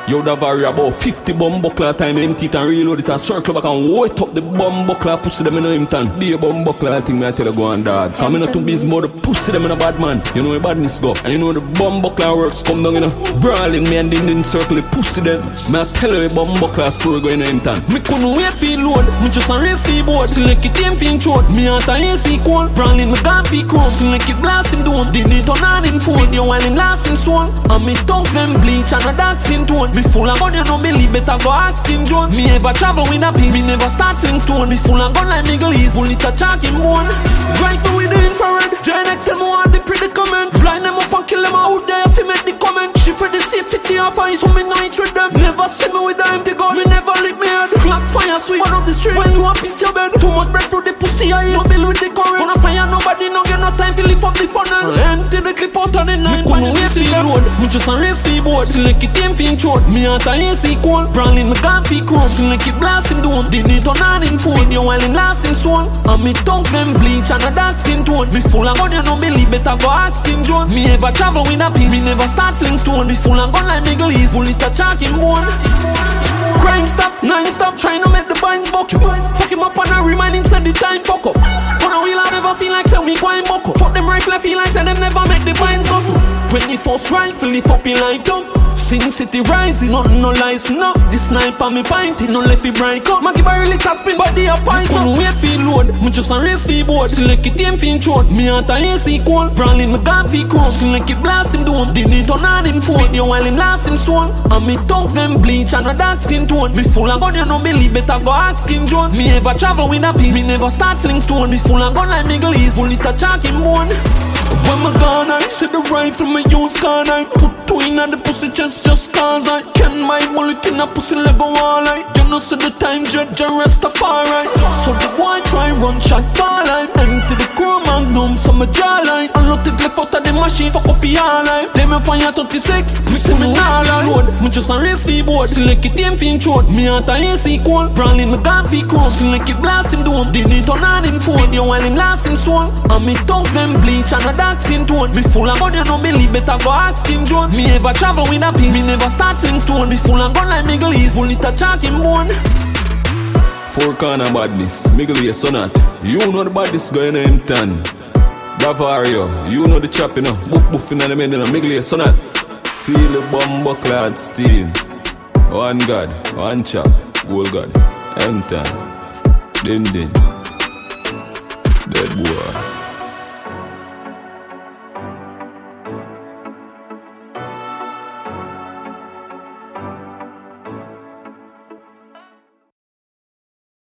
You would have vary about 50 bomb buckler time empty it and reload it and circle back and wait up the bomb buckler pussy them in the Hampton. Be a bomb buckler thing me I tell you go on dog. Cause me not too busy about the pussy them in a bad man. You know where badness go. And you know the bomb buckler works come down in a brawling me and then circle the pussy them. Me I tell you a bomb buckler story going in Hampton. Me couldn't wait for load. Me just a race for board. Select it team fin short. Me out a AC cold. Brawling me gone for chrome. Select it blast him down. Did it turn on him phone. Video while him last him soul. And me tongues them bleach and a dark skin tone. Me full of gun, you don't believe, better go ask Kim Jones. Me ever travel with a pin, me never start fling stone. Me full of gun like Middle East, full it a chalking bone. Rifle with the infrared, Gen X tell me what the predicament. Blind them up and kill them out there if you make the comment. She for the safety of eyes, so me know it with them. Never see me with the empty gun, me never lick me head. Clock fire sweet, one up the street, when you a piece your bed. Too much bread for the pussy, I ain't no bill with the courage. Gonna fire nobody, no get no time to lift up the funnel. Empty the clip out on the 9 point, me see the road. Me just a race the board, select it team fin short. Me out a AC cold, brawling me gone for chrome. Select it blast him down, did it turn on him phone. Video while him last him soul. And me tongues them bleach and a dark skin tone. Me full of gun, you don't believe, better go ask Kim Jones. Me ever travel with a pin, me never start fling stone. Me full of gun like Middle East, full it a chalking bone. Crime stop, 9 stop, trying to make the binds buck you. Fuck him up and I remind him said the time fuck up. But I will never feel like say me going buck up. Fuck them rifle, I feel like say them never make the binds go. When the first rifle, lift up in like up. Sin City rising, nothing no lies, no. The sniper me pinting, no left it bright up. Maggie barrel it a spin, body a pies up. Couldn't wait for load, me just a race for board. Select it team fin short, me out a AC cold. Brawling me gone for chrome, select it blast him down. Did it turn on him phone, video while him last him soul. And me tongues them bleach and a dark skin tone. Me full of gun, you don't believe, better go ask Kim Jones. Me ever travel with a pin, me never start fling stone. Me full of gun like Middle East, full it a chalking bone. When me gone, I see the rifle me use gun. I put two in the pussy chest just cause I can my bullet in a pussy leg go all I. You know see the time judge arrest a far right. So the boy try run shot fall life. Empty the crew magnum so my jawline. Unloaded left out of the machine fuck up the all life. Them me fire 36, me see me all alone. Me just a race for board. Select it team fin short. Me out a AC cold. Brawling me gone for chrome. Select it blast him down. Did it turn on him phone. Video while him last him soul. And me tongues them bleach and a dark skin tone. Me full of gun, you don't believe, better go ask Kim Jones. Me ever travel with a pin, me never start fling stone. Me full of gun like Middle East, full it a chalking bone. Four corner badness, Middle East or not. You know the badness going in Hampton. Bavaria, you know the chop, you know. Boof boof in the middle, you know. Middle East or not. Feel the bomber clad steel. One God, one chop, gold God. Hampton, din din. Dead boy.